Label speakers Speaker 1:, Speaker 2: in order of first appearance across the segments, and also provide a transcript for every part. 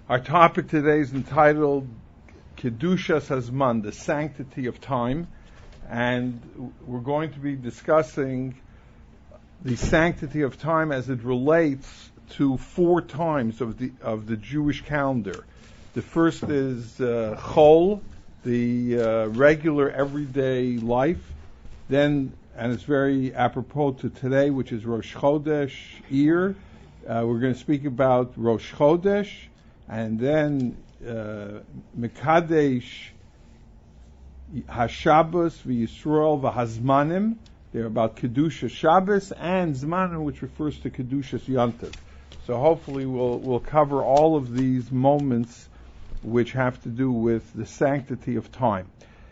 Speaker 1: Our topic today is entitled Kedushas Hazman, the sanctity of time, and we're going to be discussing the sanctity of time as it relates to 4 times of the Jewish calendar. The first is Chol, the regular everyday life. Then, and it's very apropos to today, which is Rosh Chodesh, Iyar. We're going to speak about Rosh Chodesh, and then Mekadesh HaShabbos v'Yisrael v'Hazmanim. They're about Kedusha Shabbos and Zmanim, which refers to Kedushas Yontif. So hopefully we'll cover all of these moments which have to do with the sanctity of time.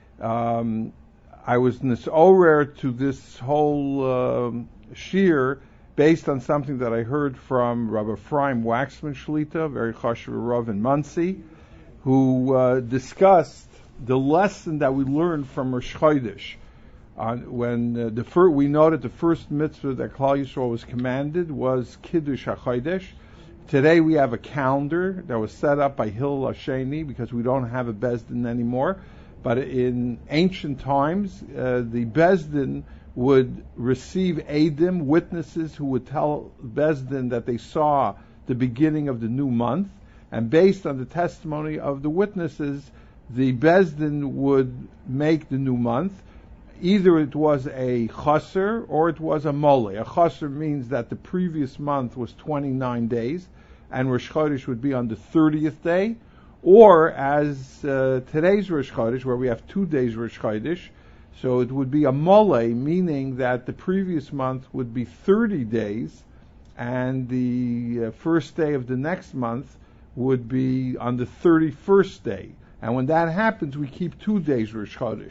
Speaker 1: I was nisorer to this whole shir based on something that I heard from Rabbi Ephraim Waxman Shlita, very chashuv Rav in Monsey, who discussed the lesson that we learned from Rosh Chodesh. When we know that the first mitzvah that Klal Yisrael was commanded was Kiddush HaChodesh. Today we have a calendar that was set up by Hillel Hasheni because we don't have a Beis Din anymore. But in ancient times, the Beis Din would receive Eidim, witnesses who would tell Beis Din that they saw the beginning of the new month. And based on the testimony of the witnesses, the Beis Din would make the new month. Either it was a chaser or it was a mole. A chaser means that the previous month was 29 days, and Rosh Chodesh would be on the 30th day. Or as today's Rosh Chodesh, where we have 2 days Rosh Chodesh, so it would be a mole, meaning that the previous month would be 30 days, and the first day of the next month would be on the 31st day. And when that happens, we keep 2 days Rosh Chodesh.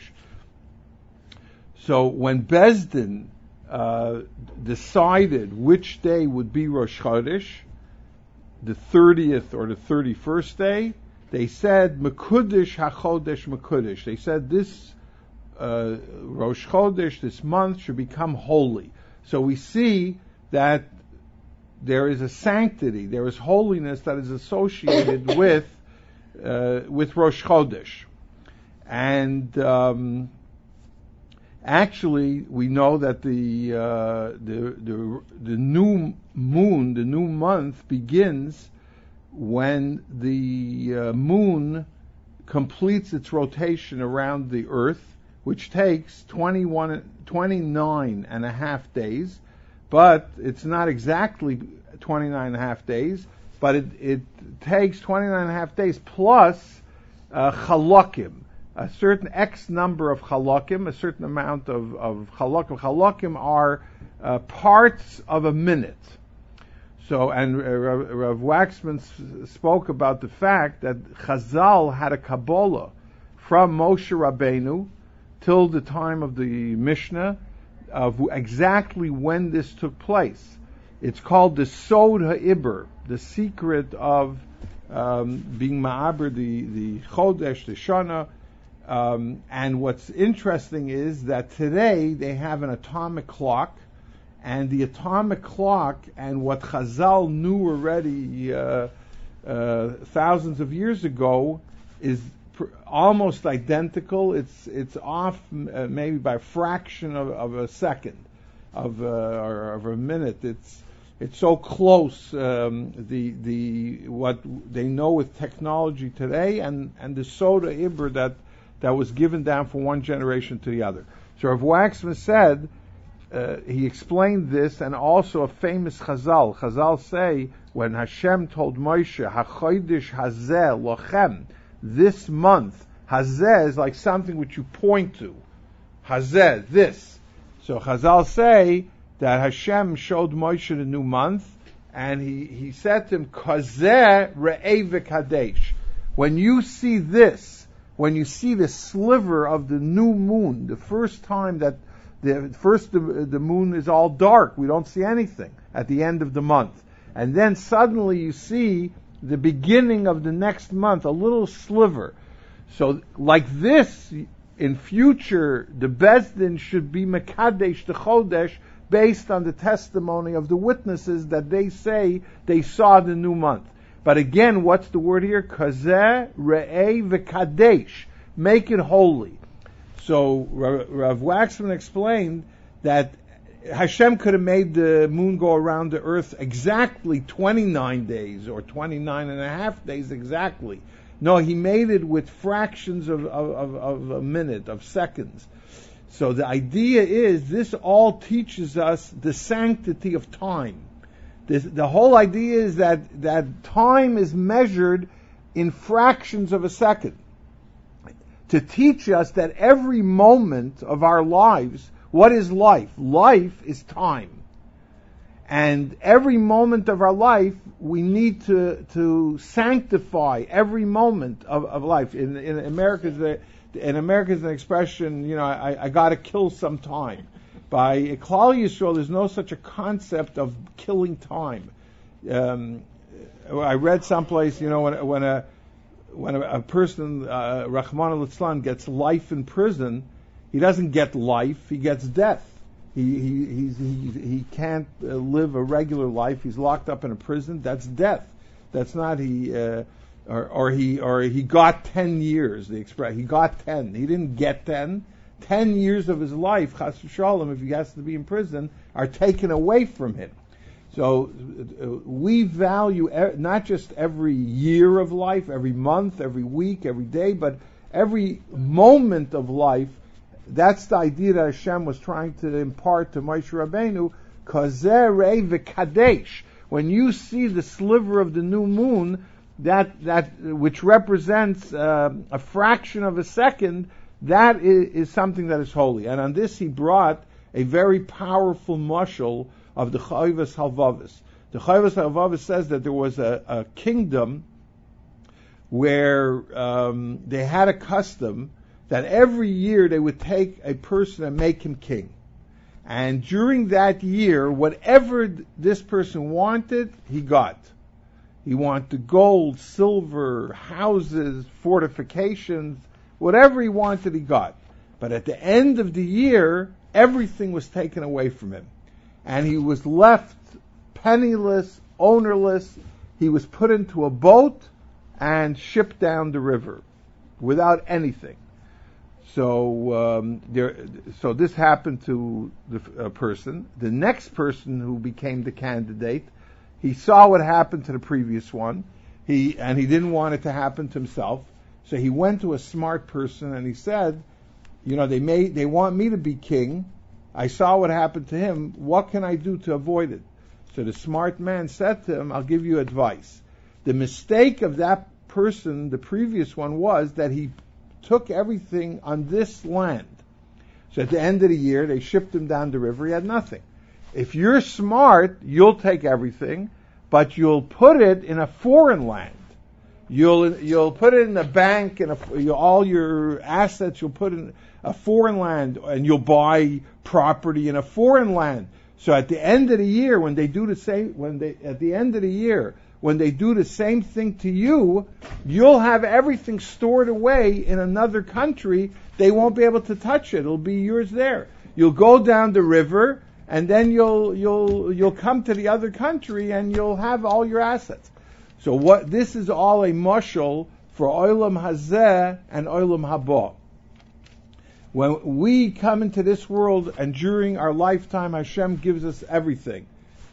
Speaker 1: So when Beis Din decided which day would be Rosh Chodesh, the 30th or the 31st day, they said Mekudesh HaChodesh Mekudesh. They said this Rosh Chodesh, this month, should become holy. So we see that there is a sanctity, there is holiness that is associated with Rosh Chodesh. And actually, we know that the new moon, the new month, begins when the moon completes its rotation around the earth, which takes 29 and a half days, but it's not exactly 29 and a half days, but it takes 29 and a half days plus chalakim, a certain X number of chalakim, a certain amount of chalakim. Chalakim are parts of a minute. So, and Rav Waxman spoke about the fact that Chazal had a Kabbalah from Moshe Rabbeinu till the time of the Mishnah of exactly when this took place. It's called the Sod HaIber, the secret of being Ma'aber, the Chodesh, the Shana. And what's interesting is that today they have an atomic clock, and the atomic clock and what Chazal knew already thousands of years ago is almost identical. It's off maybe by a fraction of a second or of a minute. It's so close. The what they know with technology today and the Soda Ibr that was given down from one generation to the other. So Rav Waxman said, he explained this, and also a famous Chazal. Chazal say, when Hashem told Moshe, HaChodesh Hazeh Lochem, this month, Hazeh is like something which you point to. Hazeh, this. So Chazal say that Hashem showed Moshe the new month, and he said to him, Kazeh Re'eh V'Kadesh. When you see this, when you see the sliver of the new moon, the first time that the moon is all dark, we don't see anything at the end of the month. And then suddenly you see the beginning of the next month, a little sliver. So like this, in future, the Beis Din should be Mekadesh the Chodesh based on the testimony of the witnesses that they say they saw the new month. But again, what's the word here? Kazeh re'eh v'kadesh. Make it holy. So Rav Waxman explained that Hashem could have made the moon go around the earth exactly 29 days or 29 and a half days exactly. No, he made it with fractions of a minute, of seconds. So the idea is this all teaches us the sanctity of time. The whole idea is that time is measured in fractions of a second. To teach us that every moment of our lives, what is life? Life is time. And every moment of our life, we need to sanctify every moment of life. In America, there's an expression, I got to kill some time. By Klal Yisrael, there's no such a concept of killing time. I read someplace, when a person, Rahman al-Islam, gets life in prison, he doesn't get life, he gets death. He can't live a regular life. He's locked up in a prison. That's death. That's not he got 10 years. The express, he got 10. He didn't get 10. 10 years of his life, chas v'shalom, if he has to be in prison, are taken away from him. So we value not just every year of life, every month, every week, every day, but every moment of life. That's the idea that Hashem was trying to impart to Moshe Rabbeinu. Kazeh re'eh v'kadesh. When you see the sliver of the new moon, that which represents a fraction of a second, that is something that is holy. And on this he brought a very powerful mashal of the Chayvas Halvavis. The Chayvas Halvavis says that there was a kingdom where they had a custom that every year they would take a person and make him king. And during that year, whatever this person wanted, he got. He wanted gold, silver, houses, fortifications, whatever he wanted, he got. But at the end of the year, everything was taken away from him. And he was left penniless, ownerless. He was put into a boat and shipped down the river without anything. So this happened to the person. The next person who became the candidate, he saw what happened to the previous one. He didn't want it to happen to himself. So he went to a smart person and he said, they want me to be king. I saw what happened to him. What can I do to avoid it? So the smart man said to him, I'll give you advice. The mistake of that person, the previous one, was that he took everything on this land. So at the end of the year, they shipped him down the river. He had nothing. If you're smart, you'll take everything, but you'll put it in a foreign land. You'll put it in a bank, and all your assets you'll put in a foreign land, and you'll buy property in a foreign land. So at the end of the year, when they do the same thing to you, you'll have everything stored away in another country. They won't be able to touch it. It'll be yours there. You'll go down the river, and then you'll come to the other country, and you'll have all your assets. So this is all a mashal for Olam Hazeh and Olam Haba. When we come into this world, and during our lifetime, Hashem gives us everything.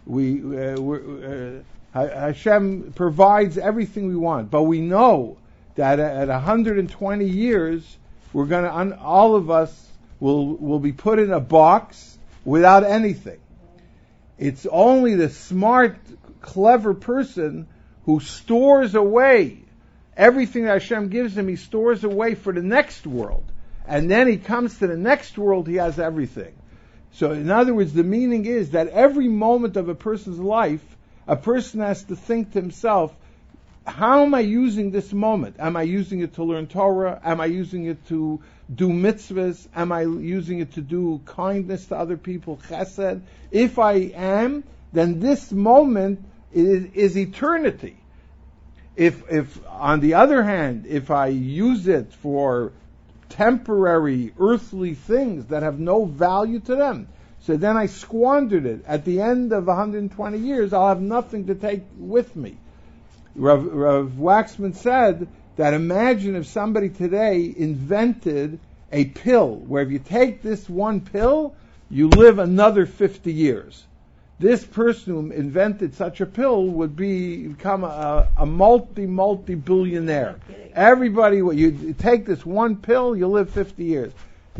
Speaker 1: Hashem provides everything we want, but we know that at 120 years, all of us will be put in a box without anything. It's only the smart, clever person who stores away everything that Hashem gives him. He stores away for the next world, and then he comes to the next world. He has everything. So, in other words, the meaning is that every moment of a person's life, a person has to think to himself, how am I using this moment? Am I using it to learn Torah? Am I using it to do mitzvahs? Am I using it to do kindness to other people, chesed? If I am, then this moment is eternity. If on the other hand, if I use it for temporary earthly things that have no value to them, so then I squandered it. At the end of 120 years, I'll have nothing to take with me. Rav Waxman said that imagine if somebody today invented a pill where if you take this one pill, you live another 50 years. This person who invented such a pill would become a multi-billionaire. Everybody, you take this one pill, you live 50 years.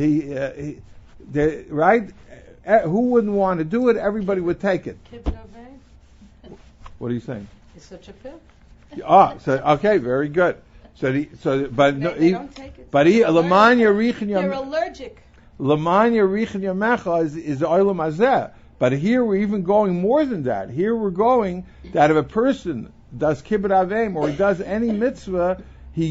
Speaker 1: Right? Who wouldn't want to do it? Everybody would take it. What are you saying?
Speaker 2: It's such a pill.
Speaker 1: Okay, very good. They don't take it. But
Speaker 2: they're allergic.
Speaker 1: Lamanya Richin Yamecha is the Olam Hazeh. But here we're even going more than that. Here we're going that if a person does kibbut aveim or he does any mitzvah,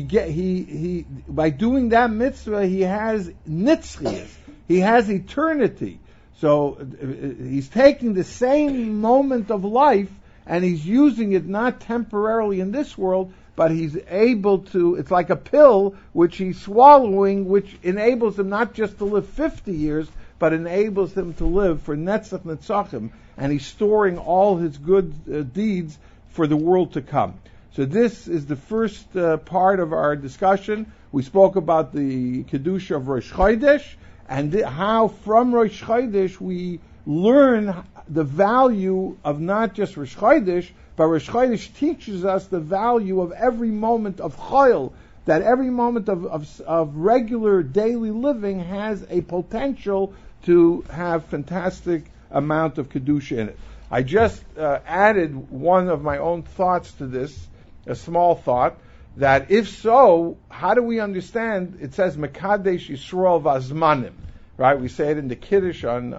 Speaker 1: he by doing that mitzvah he has nitzchias. He has eternity. So he's taking the same moment of life and he's using it not temporarily in this world, but he's able to, it's like a pill which he's swallowing, which enables him not just to live 50 years, but enables him to live for Netzach Netzachim, and he's storing all his good deeds for the world to come. So this is the first part of our discussion. We spoke about the Kedusha of Rosh Chodesh, and how from Rosh Chodesh we learn the value of not just Rosh Chodesh, but Rosh Chodesh teaches us the value of every moment of Chayil, that every moment of regular daily living has a potential to have fantastic amount of Kedusha in it. I just added one of my own thoughts to this, a small thought, that if so, how do we understand, it says Mekadesh Yisrael Vazmanim, right? We say it in the Kiddush on the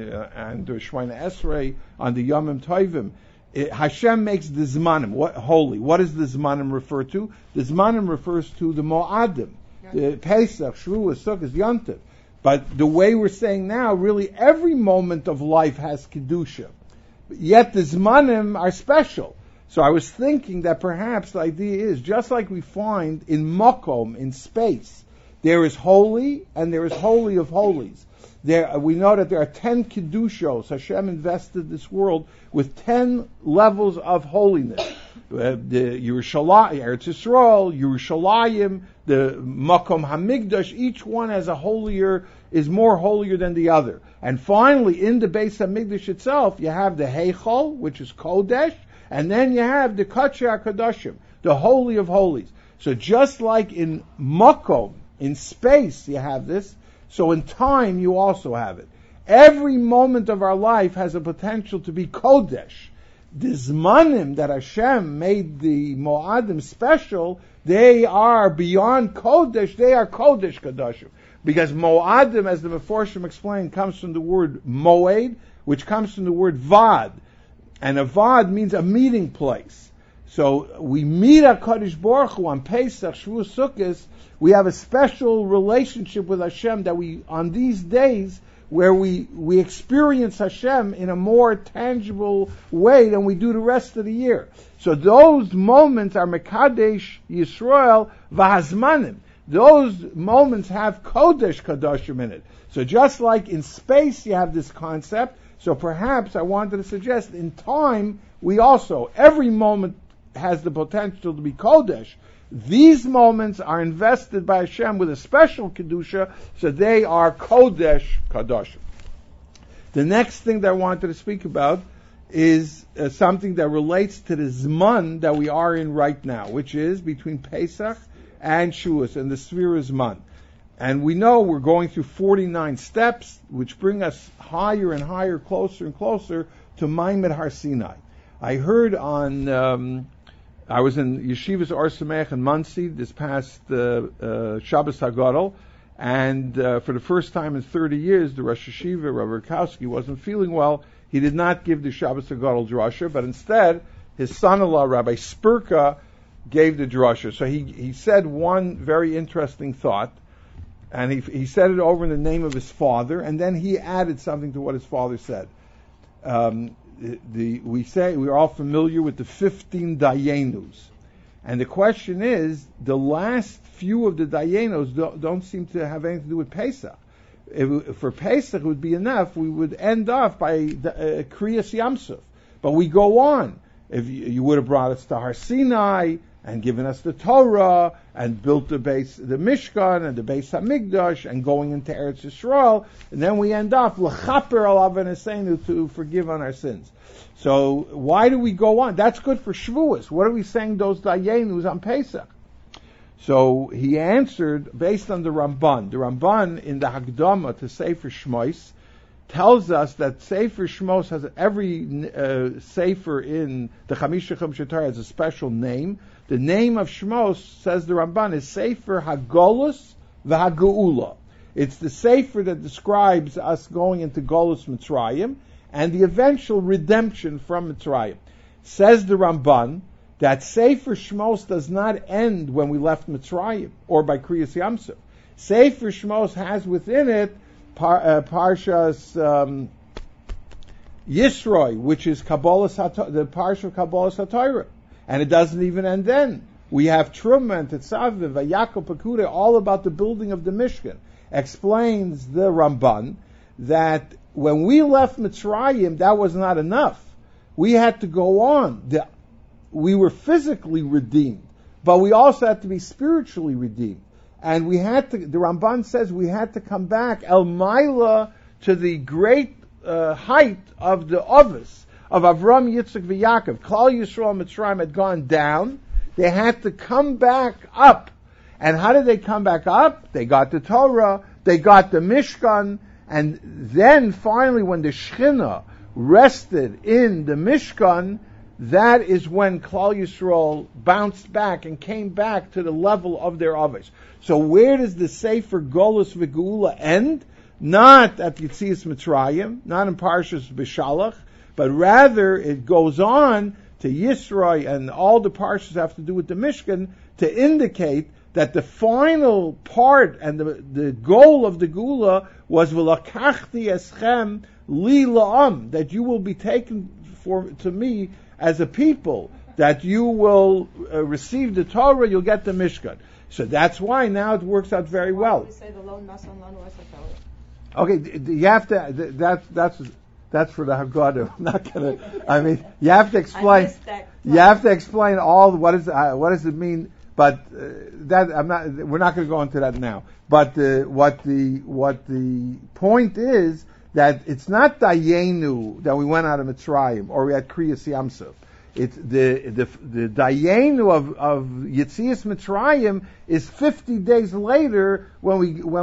Speaker 1: Shemona Esrei, on the Yomim Tovim. Hashem makes the Zmanim holy. What does the Zmanim refer to? The Zmanim refers to the Mo'adim, the Pesach, Shavuos, Sukkot, Yontif. But the way we're saying now, really every moment of life has Kedusha. Yet the Zmanim are special. So I was thinking that perhaps the idea is, just like we find in Makom, in space, there is holy and there is holy of holies. We know that there are 10 Kedushos. Hashem invested this world with 10 levels of holiness. The Yerushalayim, Eretz Yisrael, Yerushalayim, the Makom Hamikdash, each one is more holier than the other. And finally, in the Beis Hamikdash itself, you have the Heichal, which is Kodesh, and then you have the Kachei HaKadoshim, the Holy of Holies. So just like in Makom, in space, you have this, so in time you also have it. Every moment of our life has a potential to be Kodesh. The Zmanim that Hashem made the Mo'adim special, they are beyond Kodesh, they are Kodesh Kadoshim. Because Mo'adim, as the Meforshim explained, comes from the word Moed, which comes from the word Vad. And a Vad means a meeting place. So we meet HaKadosh Baruch Hu on Pesach, Shavuos, Sukkot. We have a special relationship with Hashem that we, on these days, where we experience Hashem in a more tangible way than we do the rest of the year. So those moments are Mekadesh Yisrael V'Hazmanim. Those moments have Kodesh Kadoshim in it. So just like in space you have this concept, so perhaps I wanted to suggest in time we also, every moment has the potential to be Kodesh. These moments are invested by Hashem with a special Kedusha, so they are Kodesh Kadoshim. The next thing that I wanted to speak about is something that relates to the Zman that we are in right now, which is between Pesach and Shavuos, and the Sfira Zman. And we know we're going through 49 steps, which bring us higher and higher, closer and closer to Maimed Har Sinai. I heard on... I was in Yeshivas Or Samech in Monsey this past Shabbos HaGadol, and for the first time in 30 years, the Rosh Yeshiva, Rav Rukowski, wasn't feeling well. He did not give the Shabbos HaGadol drasha, but instead, his son-in-law, Rabbi Spurka, gave the drasha. So he said one very interesting thought, and he said it over in the name of his father, and then he added something to what his father said. We're all familiar with the 15 Dayenus. And the question is, the last few of the Dayenus don't seem to have anything to do with Pesach. For Pesach it would be enough, we would end off by Kriyas Yamsuf. But we go on. if you would have brought us to Har Sinai and given us the Torah and built the Mishkan and the Beis Hamikdash and going into Eretz Yisrael, and then we end up l'chaper al aveneseinu, to forgive on our sins. So why do we go on? That's good for Shavuos. What are we saying those dayenus on Pesach? So he answered based on the Ramban. The Ramban in the Hagdama to Sefer Shmos tells us that Sefer Shmos has every Sefer in the Chamisha Chumshe Torah has a special name. The name of Shmos, says the Ramban, is Sefer Hagolus v'Hageula. It's the Sefer that describes us going into Golus Mitzrayim and the eventual redemption from Mitzrayim. Says the Ramban that Sefer Shmos does not end when we left Mitzrayim or by Kriyas Yamsuf. Sefer Shmos has within it Parshas Yisroi, which is the Parsha of Kabbalas HaTorah. And it doesn't even end then. We have Truma and Tetzaviv, Vayakov Pekudei, all about the building of the Mishkan. Explains the Ramban that when we left Mitzrayim, that was not enough. We had to go on. We were physically redeemed, but we also had to be spiritually redeemed. And we had to, the Ramban says we had to come back, El Maila, to the great height of the Ovis, of Avram, Yitzchak, v'Yaakov. Klal Yisrael Mitzrayim had gone down. They had to come back up. And how did they come back up? They got the Torah, they got the Mishkan, and then finally when the Shechina rested in the Mishkan, that is when Klal Yisrael bounced back and came back to the level of their Avish. So where does the Sefer Golus v'Geula end? Not at Yetzias Mitzrayim, not in Parshas B'Shalach, but rather it goes on to Yisroi, and all the parshas have to do with the Mishkan to indicate that the final part and the goal of the Gula was v'lakachti eschem li la'am, that you will be taken to me as a people, that you will receive the Torah, you'll get the Mishkan. So that's why now it works out very well. Okay, you have to. That's for the Haggadah. I'm not gonna. I mean, you have to explain. You have to explain all what does it mean. But that I'm not. We're not going to go into that now. But what the point is that it's not Dayenu that we went out of Mitzrayim or we had Kriyas Yamsuf. It's the Dayenu of Yetzias Mitzrayim is 50 days later when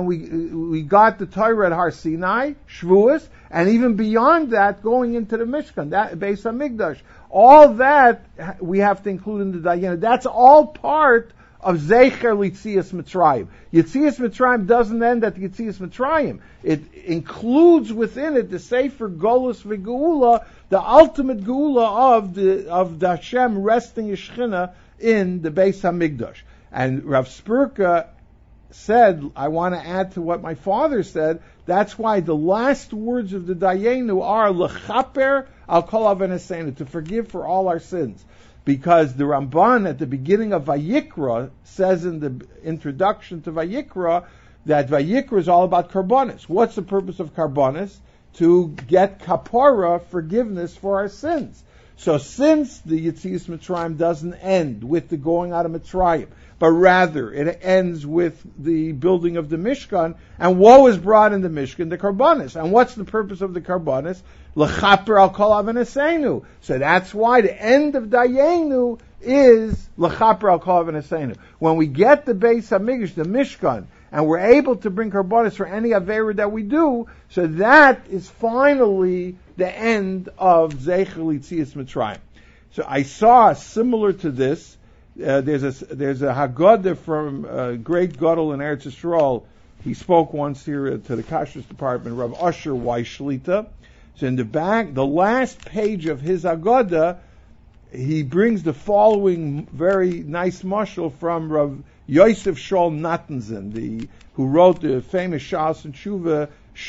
Speaker 1: we got the Torah at Har Sinai, Shavuos, and even beyond that, going into the Mishkan, that Beis Hamikdash. All that we have to include in the Dayenu. That's all part of Zecher Yetzias Mitzrayim. Yetzias Mitzrayim doesn't end at Yetzias Mitzrayim. It includes within it the Sefer Golus v'Geula, the ultimate Geula of the Hashem resting Yeshchina in the Beis Hamikdash. And Rav Spurka said, I want to add to what my father said, that's why the last words of the Dayenu are L'chaper al kol aveneseinu, to forgive for all our sins. Because the Ramban at the beginning of Vayikra says in the introduction to Vayikra that Vayikra is all about Karbonis. What's the purpose of Karbonis? To get kapara, forgiveness for our sins. So since the Yetzias Mitzrayim doesn't end with the going out of Mitzrayim, but rather it ends with the building of the Mishkan, and what was brought in the Mishkan? The Karbonis. And what's the purpose of the Karbonis? L'chaper al kol aveneseinu. So that's why the end of Dayenu is l'chaper al kol aveneseinu. When we get the Beis Hamikdash, the Mishkan, and we're able to bring Karbonis for any Avera that we do, so that is finally the end of Zecher Yetzias Mitzrayim. So I saw similar to this. There's a Haggadah from great Gadol in Eretz Yisrael. He spoke once here to the Kashrus department, Rav Usher Weishlita. So in the back, the last page of his Haggadah, he brings the following very nice mashal from Rav Yosef Shaul Natanson, who wrote the famous Shas and Tshuva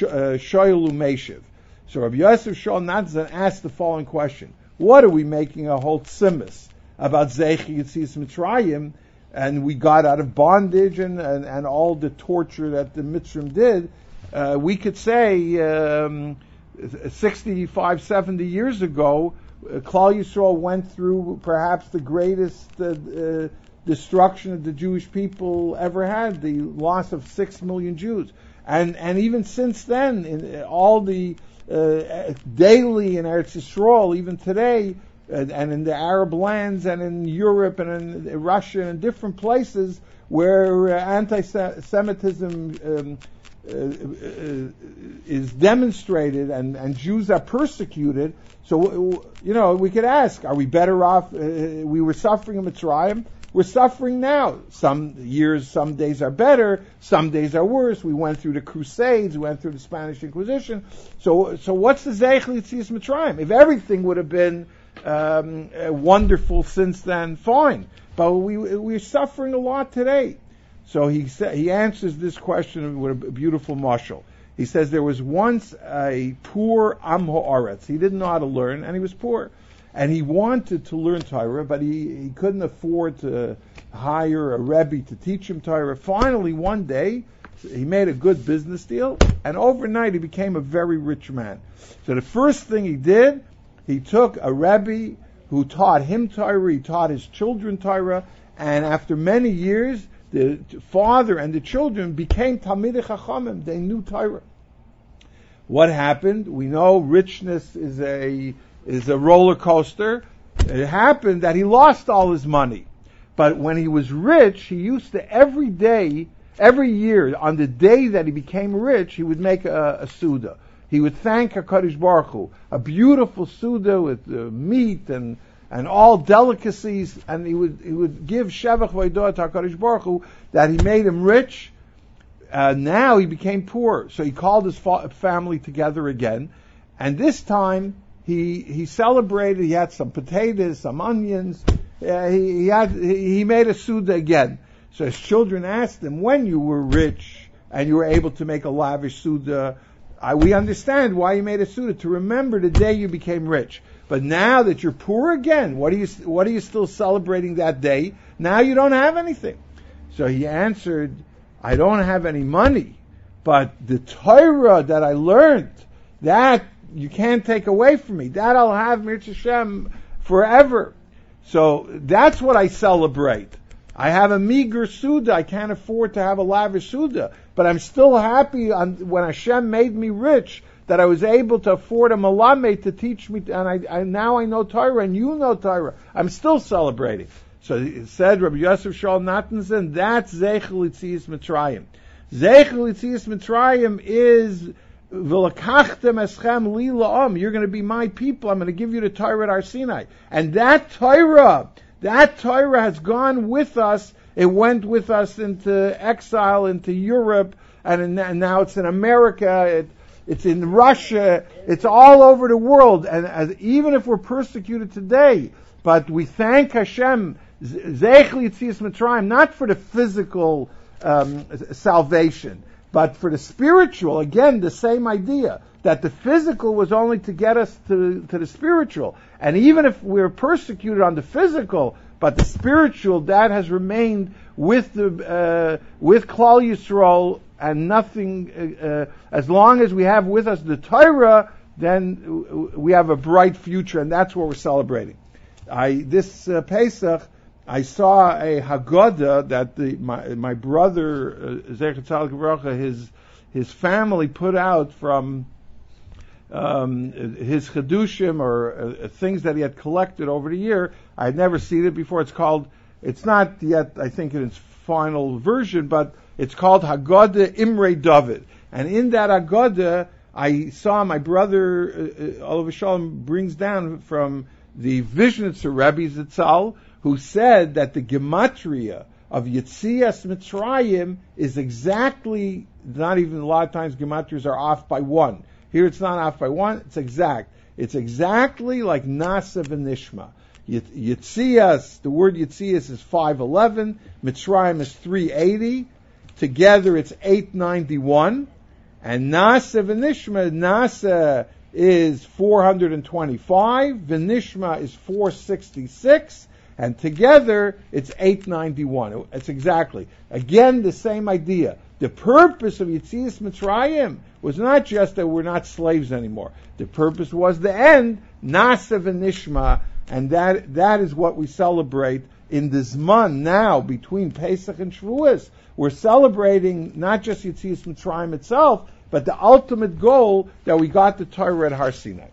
Speaker 1: Shoyel Umeshiv. So Rav Yosef Shaul Natanson asked the following question: what are we making a whole tzimis about Zecher Yetzias Mitzrayim, and we got out of bondage and all the torture that the Mitzrim did? We could say 65, 70 years ago, Klal Yisrael went through perhaps the greatest destruction of the Jewish people ever had, the loss of 6 million Jews. And even since then, in all the daily in Eretz Yisrael, even today, and in the Arab lands and in Europe and in Russia and in different places where anti-Semitism is demonstrated and Jews are persecuted. So, we could ask, are we better off? We were suffering in Mitzrayim. We're suffering now. Some days are better, some days are worse. We went through the Crusades, we went through the Spanish Inquisition. So what's the Zeich L'Yetzias Mitzrayim? If everything would have been wonderful since then, fine. But we're suffering a lot today. So he answers this question with a beautiful mashal. He says there was once a poor Am Ha'aretz. He didn't know how to learn, and he was poor. And he wanted to learn Torah, but he couldn't afford to hire a Rebbe to teach him Torah. Finally, one day, he made a good business deal, and overnight he became a very rich man. So the first thing he did, he took a Rebbe who taught him Torah, he taught his children Torah, and after many years, the father and the children became Talmidei Chachamim. They knew Torah. What happened? We know richness is a roller coaster. It happened that he lost all his money. But when he was rich, he used to every year, on the day that he became rich, he would make a Suda. He would thank HaKadosh Baruch Hu, a beautiful Suda with meat and all delicacies, and he would give Shevach V'Edah to HaKadosh Baruch Hu that he made him rich. Now he became poor. So he called his family together again, and this time, he celebrated. He had some potatoes, some onions. He made a Suda again. So his children asked him, when you were rich and you were able to make a lavish Suda, we understand why you made a Suda, to remember the day you became rich. But now that you're poor again, what are you still celebrating that day? Now you don't have anything. So he answered, I don't have any money, but the Torah that I learned, that you can't take away from me. That I'll have Mirz Hashem forever. So that's what I celebrate. I have a meager Suda. I can't afford to have a lavish Suda. But I'm still happy when Hashem made me rich that I was able to afford a Malamed to teach me. And now I know Torah and you know Torah. I'm still celebrating. So it said Rabbi Yosef Shaul Nathanson, that's Zeich L'Yetzias Mitzrayim. Zeich L'Yetzias Mitzrayim is V'lakachtem eschem li la'am. You're going to be my people. I'm going to give you the Torah at Har Sinai. And that Torah has gone with us. It went with us into exile, into Europe, and now it's in America. It's in Russia. It's all over the world. And even if we're persecuted today, but we thank Hashem, Zeich L'Yetzias Mitzrayim, not for the physical salvation, but for the spiritual. Again, the same idea, that the physical was only to get us to the spiritual. And even if we're persecuted on the physical, but the spiritual, that has remained with Klal Yisrael, and nothing, as long as we have with us the Torah, then we have a bright future, and that's what we're celebrating. This Pesach, I saw a Haggadah that my brother Zecher Tzaddik V'Bracha, his family put out from his Chedushim, or things that he had collected over the year. I had never seen it before. It's not yet, I think, in its final version, but it's called Haggadah Imrei David. And in that Haggadah, I saw my brother Oliver Shalom brings down from the Vishnitzer Rebbe Zitzal, who said that the gematria of Yetzias Mitzrayim is exactly, not even a lot of times gematrias are off by one. Here it's not off by one, it's exact. It's exactly like Nasa v'Nishma. Yetzias, the word Yetzias is 511, Mitzrayim is 380, together it's 891, and Nasa v'Nishma, Nasa is 425, v'Nishma is 466, and together it's 891. It's exactly. Again, the same idea, The purpose of Yetzias Mitzrayim was not just that we're not slaves anymore. The purpose was the end, Nasa v'Nishma, and that is what we celebrate in the Zman now between Pesach and Shavuos. We're celebrating not just Yetzias Mitzrayim itself, but the ultimate goal that we got the Torah at Har Sinai.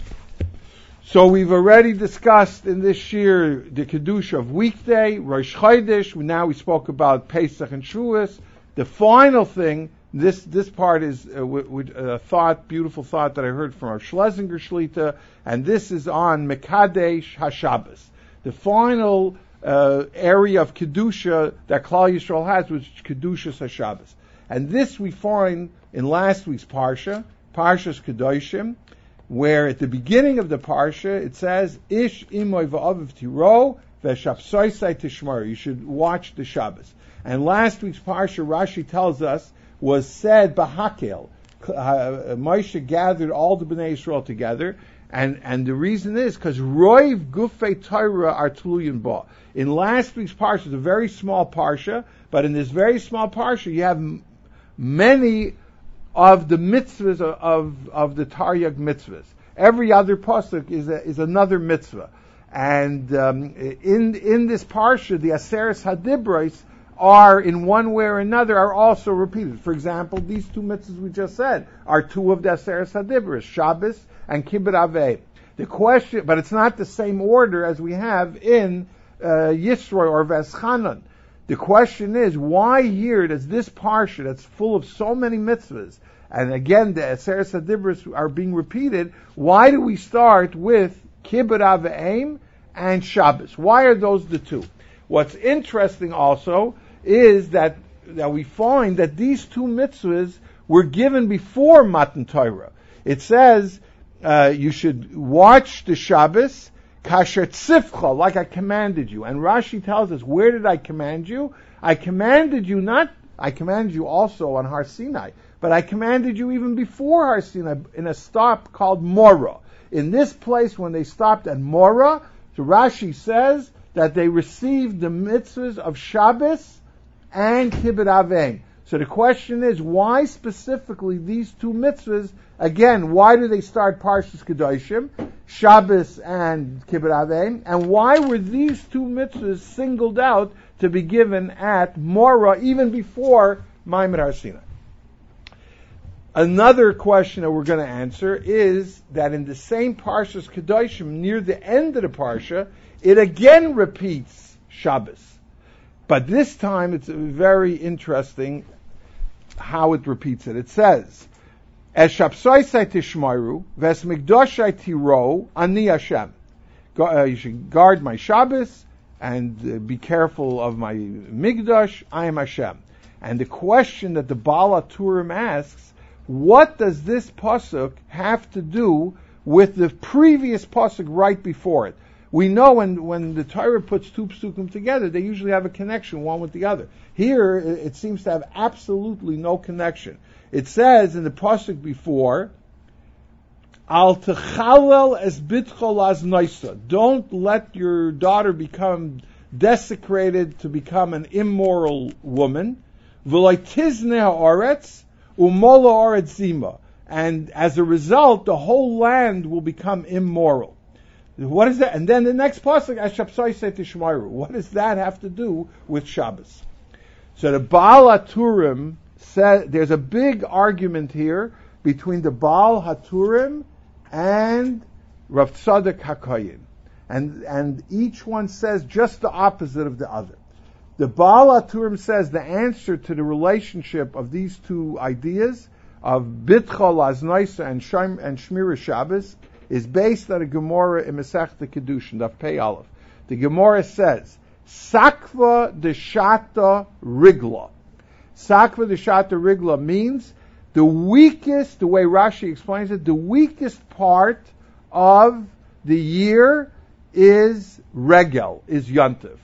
Speaker 1: So we've already discussed in this year the Kedusha of weekday, Rosh Chodesh. Now we spoke about Pesach and Shavuos. The final thing, this part is a beautiful thought that I heard from our Schlesinger Shlita, and this is on Mekadesh HaShabbos. The final area of Kedusha that Klal Yisrael has, which is Kedushas HaShabbos. And this we find in last week's Parsha, Parshas Kedoshim, where at the beginning of the Parsha it says, Ish imoy v'aviv tiro v'shapsoisai tishmar. You should watch the Shabbos. And last week's Parsha, Rashi tells us, was said Bahakel. Moshe gathered all the Bnei Yisrael together, and the reason is because Roiv Gufei Torah are Tluyin Ba. In last week's Parsha, it's a very small Parsha, but in this very small Parsha, you have many of the mitzvahs of the Taryag mitzvahs. Every other pasuk is another mitzvah. And in this Parsha, the Aseres HaDibros are, in one way or another, are also repeated. For example, these two mitzvahs we just said are two of the Aseres HaDibros, Shabbos and Kibbut Avei. The question, but it's not the same order as we have in Yisro or Veschanan. The question is, why here does this Parsha that's full of so many mitzvahs, and again the Aseres HaDibros are being repeated, why do we start with Kibbut Avei and Shabbos? Why are those the two? What's interesting also is that we find that these two mitzvahs were given before Matan Torah. It says you should watch the Shabbos, kasher tzivcha, like I commanded you. And Rashi tells us, where did I command you? I commanded you also on Har Sinai, but I commanded you even before Har Sinai in a stop called Morah. In this place, when they stopped at Morah, so Rashi says that they received the mitzvahs of Shabbos and Kibbut Avei. So the question is, why specifically these two mitzvahs? Again, why do they start Parshas Kedoshim, Shabbos and Kibbut Avei? And why were these two mitzvahs singled out to be given at Morah even before Maimon Har Sinai? Another question that we're going to answer is that in the same Parshas Kedoshim, near the end of the Parsha, it again repeats Shabbos. But this time it's very interesting how it repeats it. It says, Es Shapsoisai Tishmaru, Ves Migdoshai Tiro, Ani Hashem. You should guard my Shabbos and be careful of my Migdosh, I am Hashem. And the question that the Baal HaTurim asks, what does this pasuk have to do with the previous pasuk right before it? We know when the Torah puts two psukim together, they usually have a connection one with the other. Here, it seems to have absolutely no connection. It says in the pasuk before, Al techalel es bitcho laznaisa. Don't let your daughter become desecrated to become an immoral woman. V'loi tizne ha'aretz u'mola ha'aretz zima. And as a result, the whole land will become immoral. What is that? And then the next pasuk, Ashapsoisei Tishmaru. What does that have to do with Shabbos? So the Baal HaTurim said there's a big argument here between the Baal HaTurim and Rav Tzadok HaKohen, and each one says just the opposite of the other. The Baal HaTurim says the answer to the relationship of these two ideas of Bitcha Laznaisa and Shmira Shabbos is based on a Gemara in Masechta Kedushin, Daf Pei Aleph. The Gemara says, Sakva Deshata Rigla. Sakva Deshata Rigla means the weakest, the way Rashi explains it, the weakest part of the year is Regel, is Yontif.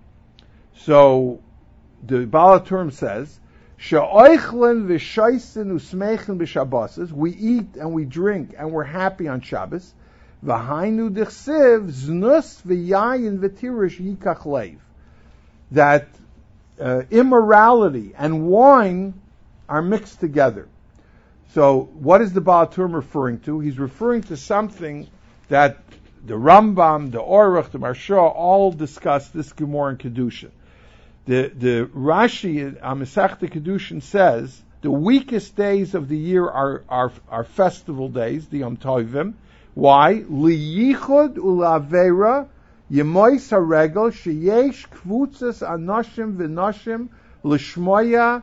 Speaker 1: So the Baal HaTurim says, She'oichlen v'shoisen usmeichen b'Shabbosos. We eat and we drink and we're happy on Shabbos. V'hainu dichsiv znus v'yayin v'tirish yikach leiv. That immorality and wine are mixed together. So what is the Baal HaTurim referring to? He's referring to something that the Rambam, the Aruch, the Maharsha all discuss this Gemara in Kedushin. The Rashi on Masechta Kedushin says the weakest days of the year are festival days, the Yom Tovim. Why? Liyichud u'la'avera yemois haregel sheyesh kvutzas anoshim v'noshim l'shmoya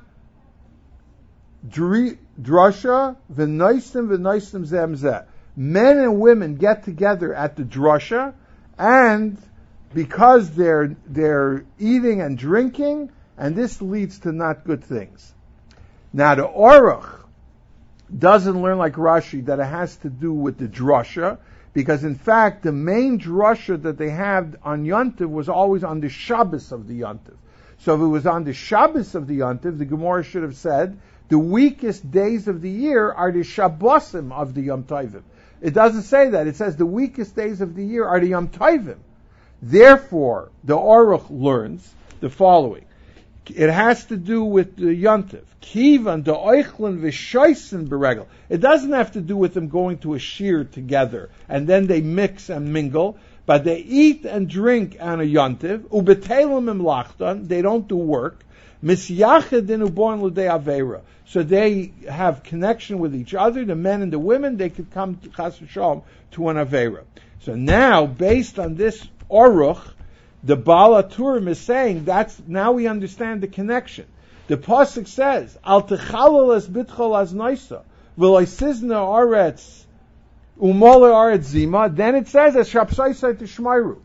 Speaker 1: drasha v'noisim zemzeh. Men and women get together at the drasha, and because they're eating and drinking, and this leads to not good things. Now the Aruch doesn't learn like Rashi that it has to do with the drasha, because in fact the main drasha that they had on Yontiv was always on the Shabbos of the Yontiv. So if it was on the Shabbos of the Yontiv, the Gemara should have said the weakest days of the year are the Shabbosim of the Yom Tovim. It doesn't say that. It says the weakest days of the year are the Yom Tovim. Therefore, the Aruch learns the following. It has to do with the Yontiv. Kivan the Oichlin v'shoisen beregel. It doesn't have to do with them going to a shir together and then they mix and mingle, but they eat and drink on a Yontiv. Ubetelim imlachtan. They don't do work. Misyachedin uborn l'dei avera. So they have connection with each other. The men and the women, they could come to Chas v'Shalom to an avera. So now, based on this Aruch, the Baal HaTurim is saying now we understand the connection. The pasuk says, "Al techalel es bitchol az noisa, v'loisizna aretz umole aretz zima." Then it says, "As shapsaisai tishmairu."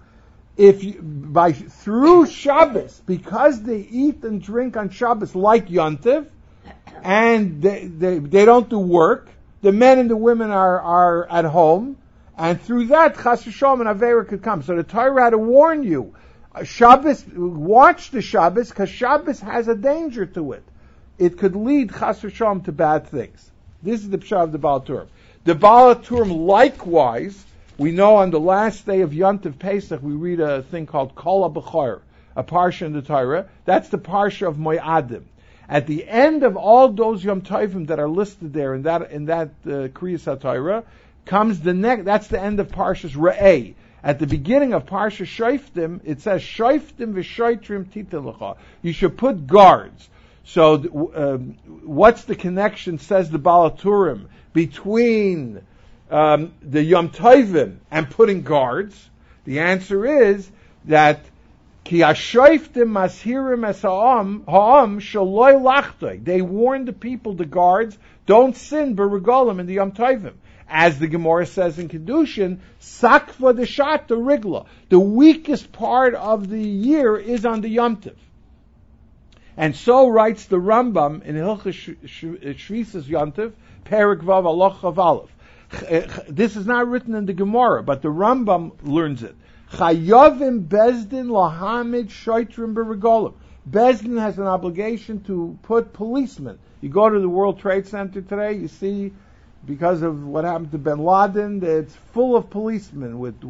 Speaker 1: Through Shabbos, because they eat and drink on Shabbos like Yontiv, and they don't do work, the men and the women are at home, and through that Chas v'Shalom and Avera could come. So the Torah had to warn you. Shabbos, watch the Shabbos, because Shabbos has a danger to it. It could lead Chas v'Shalom to bad things. This is the pshat of the Baal HaTurim. The Baal HaTurim likewise, we know on the last day of Yontiv Pesach, we read a thing called Kol HaBechor, a parsha in the Torah. That's the parsha of Moadim. At the end of all those Yom Tovim that are listed there in that Kriyas HaTorah, comes the next. That's the end of Parshas Re'eh. At the beginning of Parsha Shoftim, it says, Shoftim v'shoitrim titin l'cha. You should put guards. So, what's the connection, says the Baal HaTurim, between the Yom Tovim and putting guards? The answer is that Ki ha-shoftim mashirim es ha'am shaloi lachtoi. They warn the people, the guards, don't sin b'regolim in the Yom Tovim. As the Gemara says in Kedushin, sakva the shat the rigla. The weakest part of the year is on the Yom Tov. And so writes the Rambam in Hilchos Shvisas Yom Tov, Perek Vav Aloch Chav Aleph. This is not written in the Gemara, but the Rambam learns it. Chayovim bezdin lahamid shoitrim b'regolim. Bezdin has an obligation to put policemen. You go to the World Trade Center today, you see, because of what happened to bin Laden, it's full of policemen with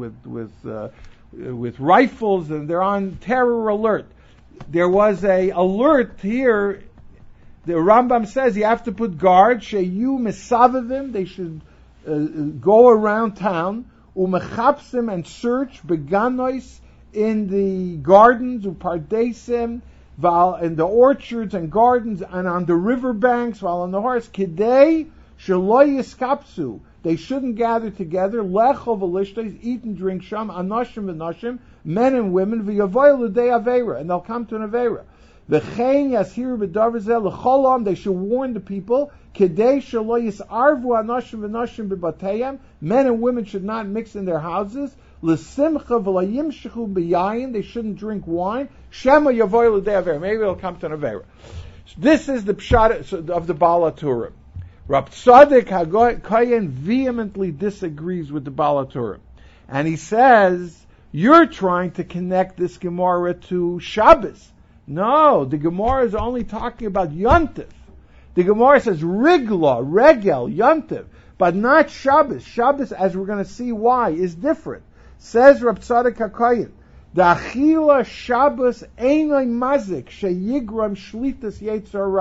Speaker 1: rifles, and they're on terror alert. There was a alert here. The Rambam says you have to put guards. Sheyu misavivim. They should go around town. Umechapsim and search beganois in the gardens, upardesim, in the orchards and gardens, and on the riverbanks, while on the horse. Kidei shaloi yiskapsu. They shouldn't gather together. Lechol v'lishtes, eat and drink sham. Anoshim v'noshim, men and women. V'yavoy l'dei avera, and they'll come to an avera. V'chein yashiru b'davar zeh l'cholam. They should warn the people. Kedei shaloi yisarvu anoshim v'noshim b'bateyam. Men and women should not mix in their houses. L'simcha v'layimshechu b'yayin. They shouldn't drink wine. Shema yavoy l'dei avera. Maybe they'll come to an avera. So this is the pshat of the Baal HaTurim. Rab Tzadok HaKohen vehemently disagrees with the Baal HaTurim. And he says, you're trying to connect this Gemara to Shabbos. No, the Gemara is only talking about Yontif. The Gemara says Rigla, Regel, Yontif, but not Shabbos. Shabbos, as we're going to see why, is different. Says Rab Tzadok HaKohen, the Achila Shabbos Einoi Mazik Sheyigram Shlitas Yetzirah.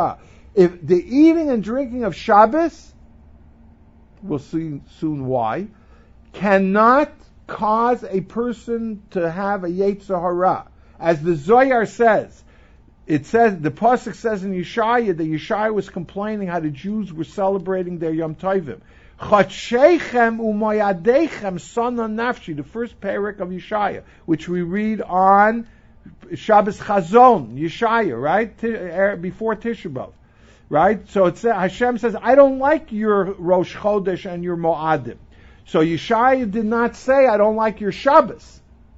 Speaker 1: If the eating and drinking of Shabbos, we'll see soon why, cannot cause a person to have a Yetzer Hara. As the Zohar says, it says, the Pasuk says in Yeshaya, that Yeshaya was complaining how the Jews were celebrating their Yom Tovim. Chatsheichem u'moyadechem sana nafshi, the first parak of Yeshaya, which we read on Shabbos Chazon, Yeshaya, right? Before Tisha B'Av, right? So it says, Hashem says, I don't like your Rosh Chodesh and your Moadim. So Yeshaya did not say, I don't like your Shabbos.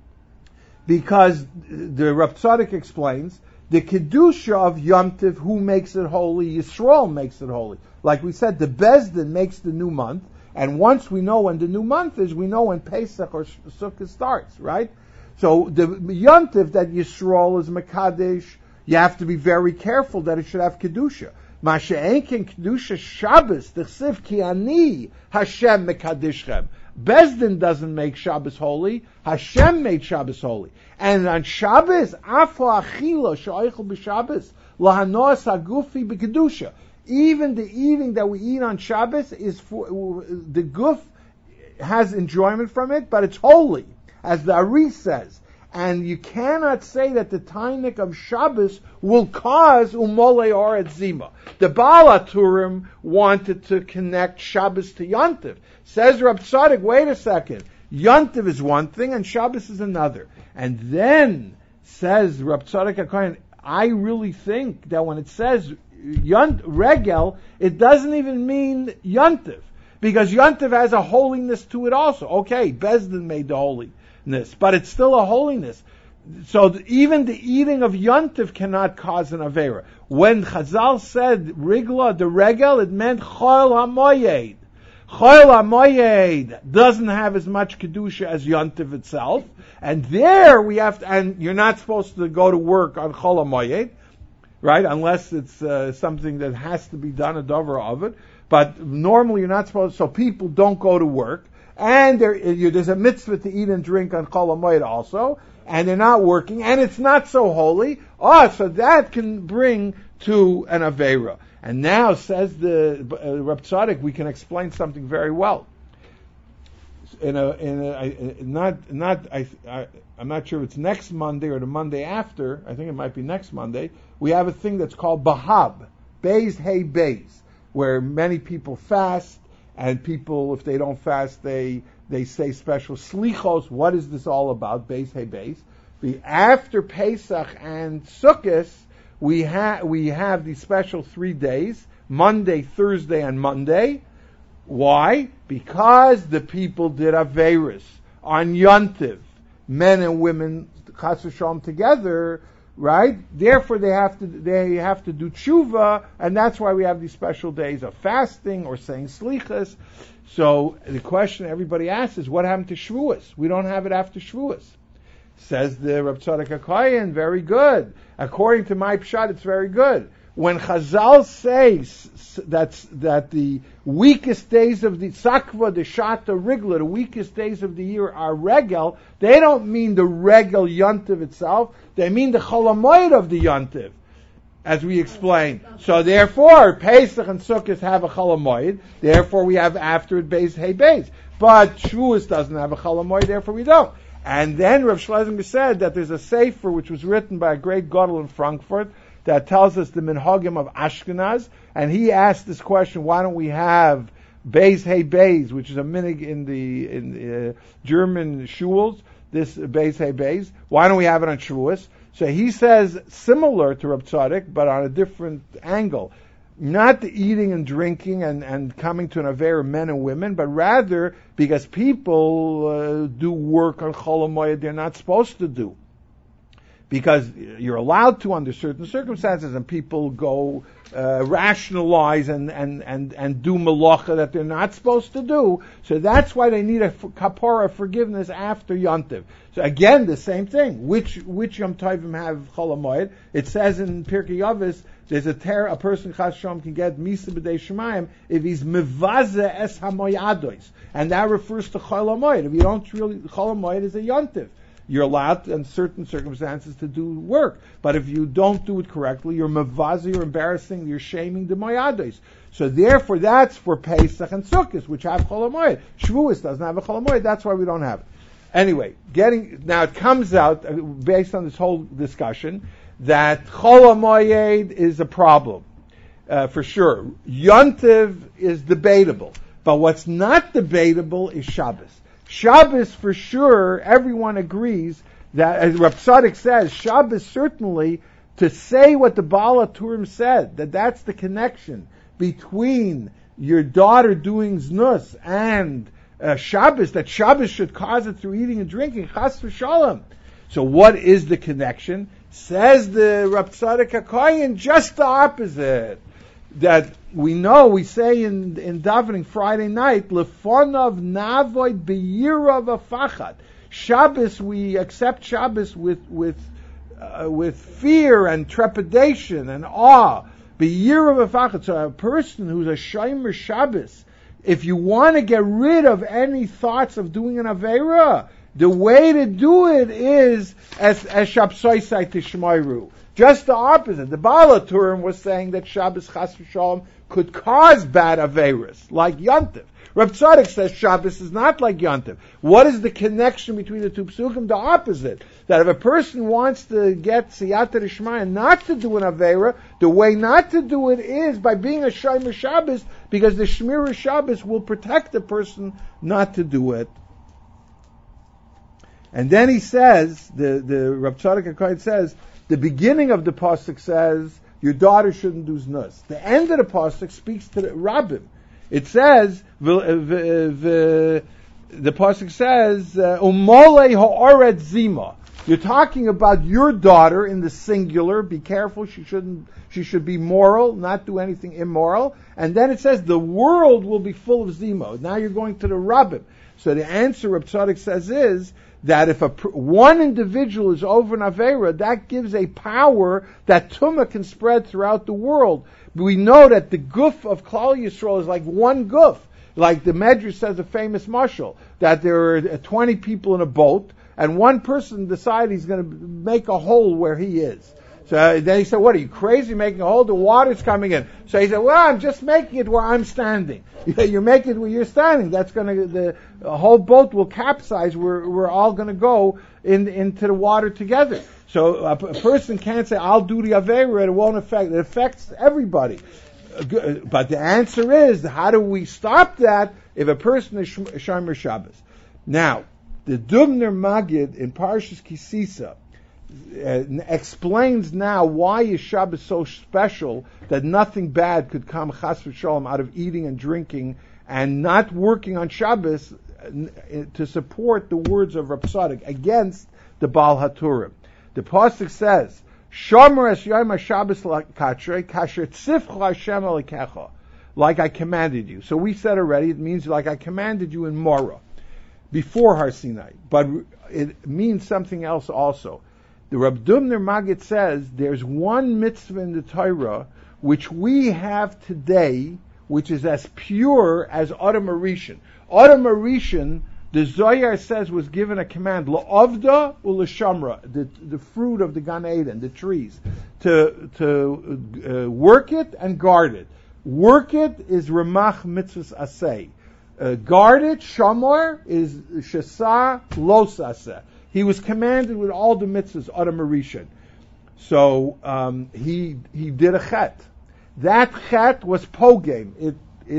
Speaker 1: Because the Rav Tzadok explains, the Kedusha of Yom Tov, who makes it holy? Yisrael makes it holy. Like we said, the Bezdin makes the new month, and once we know when the new month is, we know when Pesach or Sukkot starts, right? So the Yom Tov that Yisrael is Mekadesh, you have to be very careful that it should have Kedusha. Masha'enkin Kedusha Shabbos, T'chsiv ki ani Hashem Mekadeshchem. Bezdin doesn't make Shabbos holy, Hashem made Shabbos holy. And on Shabbos, Afo Achila Sha'oichel b'Shabbos, Lahanos Hagufi b'Kedusha. Even the eating that we eat on Shabbos is for, the guf has enjoyment from it, but it's holy, as the Ari says. And you cannot say that the tainik of Shabbos will cause umole or et zima. The Baal HaTurim wanted to connect Shabbos to Yontiv. Says Rab Tzadok, wait a second. Yontiv is one thing and Shabbos is another. And then says Rab Tzadok HaKohen, I really think that when it says Regel, it doesn't even mean Yontiv. Because Yontiv has a holiness to it also. Okay, Bezdin made the holiness, but it's still a holiness. So even the eating of Yontiv cannot cause an Avera. When Chazal said Rigla, the Regel, it meant Chol HaMoyed. Chol HaMoyed doesn't have as much Kedusha as Yontiv itself. And there we have to, and you're not supposed to go to work on Chol HaMoyed, right? Unless it's something that has to be done, a dover of it. But normally you're not supposed, so people don't go to work. And there's a mitzvah to eat and drink on Chol HaMoed also, and they're not working, and it's not so holy. So that can bring to an Aveira. And now, says the Rab Tzadok, we can explain something very well. I'm not sure if it's next Monday or the Monday after. I think it might be next Monday. We have a thing that's called Bahab, Beis Hey Beis, where many people fast. And people, if they don't fast, they say special slichos. What is this all about? Beis Hey Beis. After Pesach and Sukkot, we have these special 3 days: Monday, Thursday, and Monday. Why? Because the people did Averis on Yontiv, men and women Chas v'Shalom together. Right? Therefore, they have to do tshuva, and that's why we have these special days of fasting or saying slichas. So the question everybody asks is, what happened to Shavuos? We don't have it after Shavuos. Says the Rab Tzadok HaKohen, very good. According to my pshat, it's very good. When Chazal says that the weakest days of the Sakva, the Shata, Rigla, the weakest days of the year are Regel, they don't mean the Regel Yontiv itself, they mean the Chol HaMoed of the Yontiv, as we explained. So therefore, Pesach and Sukkot have a Chol HaMoed, therefore we have after it Beis Hey Beis. But Shavuos doesn't have a Chol HaMoed, therefore we don't. And then Rav Schlesinger said that there's a sefer which was written by a great Gadol in Frankfurt, that tells us the minhagim of Ashkenaz, and he asked this question: why don't we have Beis Hey Beis, which is a minig in the German shuls? This Beis Hey Beis. Why don't we have it on Shavuos? So he says similar to Rab Tzadok, but on a different angle. Not the eating and drinking and coming to an Aveira, men and women, but rather because people do work on Chol HaMoed they're not supposed to do. Because you're allowed to under certain circumstances, and people go rationalize and do malacha that they're not supposed to do. So that's why they need a kapara forgiveness after Yontiv. So again, the same thing. Which Yom Tovim have Chol HaMoed? It says in Pirkei Avos, there's a person Chas Shalom can get Misa B'dei Shemayim if he's mevaze es hamoyados, and that refers to Chol HaMoed. If you don't really, Chol HaMoed is a Yontiv. you're allowed in certain circumstances to do work. But if you don't do it correctly, you're mavazi, you're embarrassing, you're shaming the moyades. So therefore, that's for Pesach and Sukkot, which have Chol HaMoed. Shavuos doesn't have a Chol HaMoed, that's why we don't have it. Anyway, now it comes out, based on this whole discussion, that Chol HaMoed is a problem, for sure. Yontiv is debatable, but what's not debatable is Shabbos. Shabbos, for sure, everyone agrees that, as Rav Tzadok says, Shabbos certainly, to say what the Baal HaTurim said, that's the connection between your daughter doing znus and Shabbos, that Shabbos should cause it through eating and drinking, chas v'shalom. So what is the connection? Says the Rav Tzadok HaKohen, just the opposite. That we say in davening Friday night, lefonav navoid b'yira v'fachad. Shabbos, we accept Shabbos with fear and trepidation and awe. B'yira v'fachad. So a person who's a shomer Shabbos, if you want to get rid of any thoughts of doing an Aveira, the way to do it is as Shabsoisai Tishmairu. Just the opposite. The Baal HaTurim was saying that Shabbos Chas v'Shalom could cause bad Aveiras, like Yontiv. Rav Tzadok says Shabbos is not like Yontiv. What is the connection between the two psukim? The opposite. That if a person wants to get Siyata D'Shmaya not to do an Aveira, the way not to do it is by being a Shomer Shabbos, because the Shmira Shabbos will protect the person not to do it. And then he says, the Rav Tzadok HaKohen says, the beginning of the pasuk says your daughter shouldn't do znus. The end of the pasuk speaks to the rabbim. It says the pasuk says umolei ha'oret zima. You're talking about your daughter in the singular. Be careful; she should be moral, not do anything immoral. And then it says the world will be full of zima. Now you're going to the rabbim. So the answer Rav Tzadok says is that if one individual is over an Aveira, that gives a power that Tumah can spread throughout the world. We know that the guf of Klal Yisrael is like one guf. Like the Medrash says, a famous mashal, that there are 20 people in a boat, and one person decides he's going to make a hole where he is. So then he said, what, are you crazy making a hole? The water's coming in. So he said, well, I'm just making it where I'm standing. You're making it where you're standing. That's the whole boat will capsize. We're all going to go into the water together. So a person can't say, I'll do the Aveira, it won't affect. It affects everybody. But the answer is, how do we stop that if a person is Shomer Shabbos? Now, the Dubner Magid in Parshas Kisisa explains now why is Shabbos so special that nothing bad could come chas v'shalom out of eating and drinking and not working on Shabbos to support the words of Rav Tzadok against the Baal HaTurim. The pasuk says, "Shomer es yom haShabbos lakatrei kasher tzivcha Hashem elikecha," like I commanded you. So we said already, it means like I commanded you in Morah, before Har Sinai. But it means something else also. The Rab Dubner Magid says there's one mitzvah in the Torah which we have today, which is as pure as Adam Arishan. Adam Arishan, the Zohar says, was given a command, la'avda u'lashamra, the fruit of the Gan Eden, the trees, to work it and guard it. Work it is Ramach mitzvahs aseh. Guard it, shamar, is shesa los aseh. He was commanded with all the mitzvahs, Adam Arishan. So he did a chet. That chet was pogam.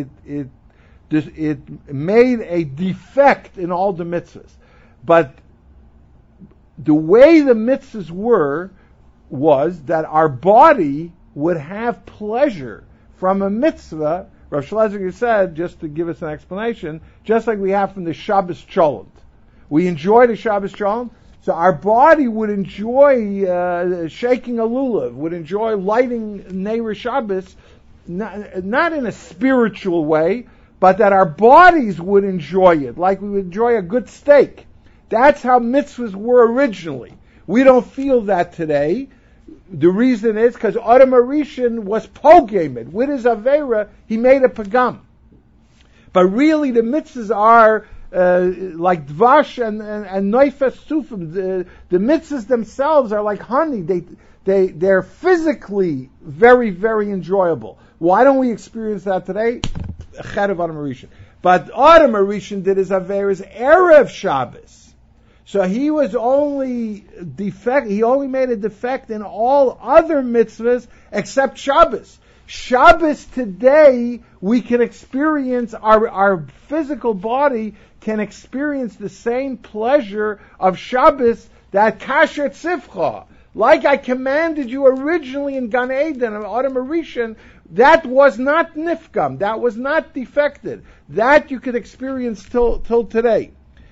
Speaker 1: It made a defect in all the mitzvahs. But the way the mitzvahs was that our body would have pleasure from a mitzvah. Rav Shlomo said, just to give us an explanation, just like we have from the Shabbos Cholent. We enjoy the Shabbos Cholent, so our body would enjoy shaking a lulav, would enjoy lighting Neir Shabbos, not in a spiritual way, but that our bodies would enjoy it, like we would enjoy a good steak. That's how mitzvahs were originally. We don't feel that today. The reason is because Adam Arishan was pogamed. With his Aveira, he made a pagam. But really the mitzvahs are like dvash and neifes sufim. The mitzvahs themselves are like honey. They're physically very, very enjoyable. Why don't we experience that today? Chet of Adam Rishon. But Adam Rishon did his Averas Erev Shabbos. So he was only he only made a defect in all other mitzvahs except Shabbos. Shabbos today, we can experience, our physical body can experience the same pleasure of Shabbos that Kasher Tzivcha. Like I commanded you originally in Gan Eden and Adam Rishon, that was not nifgam, that was not defected. That you could experience till today.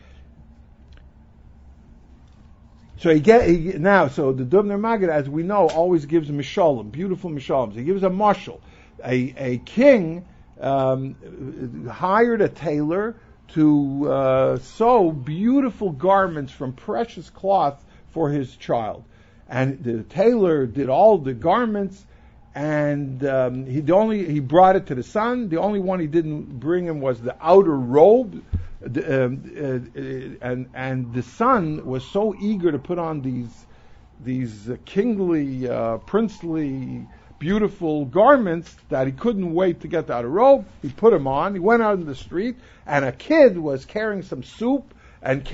Speaker 1: So so the Dubner Maggid, as we know, always gives a mishalim, beautiful mishalims. He gives a mashal. A king hired a tailor to sew beautiful garments from precious cloth for his child. And the tailor did all the garments, and he brought it to the son. The only one he didn't bring him was the outer robe. And the son was so eager to put on these kingly, princely, beautiful garments that he couldn't wait to get the outer robe. He put them on. He went out in the street, and a kid was carrying some soup and